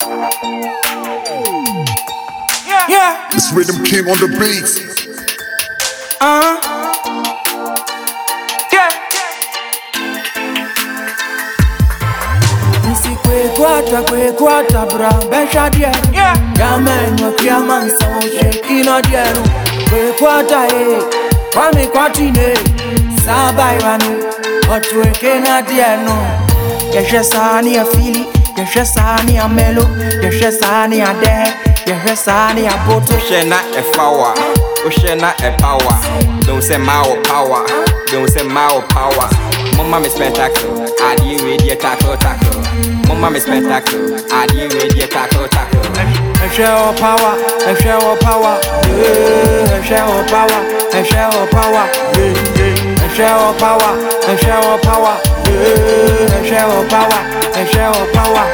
Yeah. It's Rhythm King on the beats. Yeah. Missy kwe kwata bra besha die. Yeah. Ya man no kia man so shake na die no. Kwe kwata kwame kwatine. Sabai wani otweke na die no. Yeshe sani a fili, yeshe sani a melo, yeshe sani a de. Yeshe sani a boto. Oshena e fawa, Oshena e power. Don't say my power, don't say my power. Mama me spectacle, I deal with your tackle. Mama me spectacle, I deal with your tackle. A share of power, a share of power, a share of power, a share of power, a share of power, a share of power, a share of power, a share of power.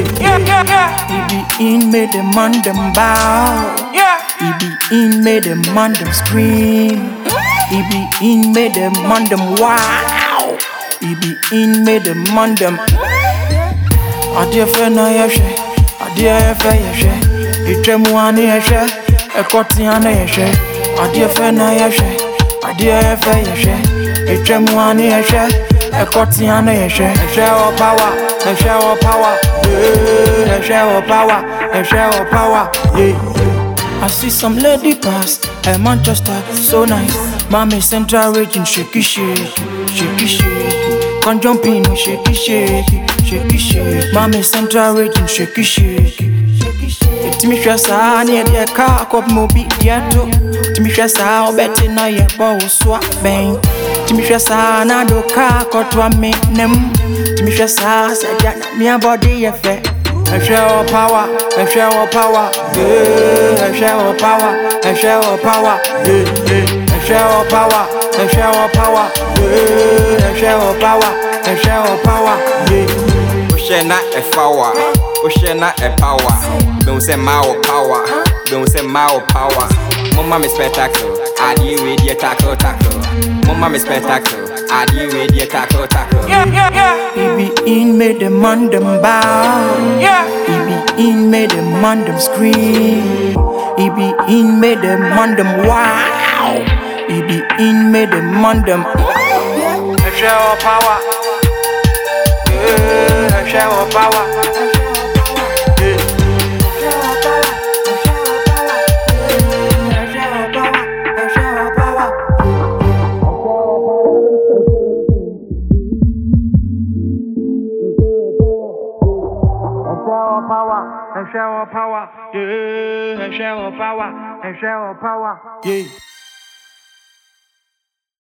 He be in made the man them bow. He be in made the man them scream. He be in made the man them wow. He be in made the man them. Adia fe na yeshe, adia fe yeshe. Itremu ani yeshe, ekoti ani yeshe. Adia fe na yeshe, adia fe yeshe. Itremu ani yeshe, ekoti ani yeshe. A share of power, a share of power, a share of power, a share of power. I see some lady pass at Manchester, so nice. Mommy Central Region, shaky shake, shaky shake. Can't jump in, shaky shake, shaky shake. Mommy Central Region, shaky shake, shaky shake. Timi shasa near the car, cop mobi diato. Timi shasa obeti na ye bo swap bang. Timi shasa na do car, cotwa me nem. Timi shasa said that me a body effect. A share of power, a share of power, a share of power, a share of power, a share of power, a share of power, a share of power, a share of power. Oshena e fawa, Oshena e power. Don't say my power, don't say my power. Mama me spectacle, I deal with your tackle. Mama me spectacle, I deal with your tackle. He be in made the man them bow. He be in made the man them scream. He be in made the man them wow. He be in made the man them. A share of power, a share of power. A share of power, yeah, a share of power, a share of power, yeah.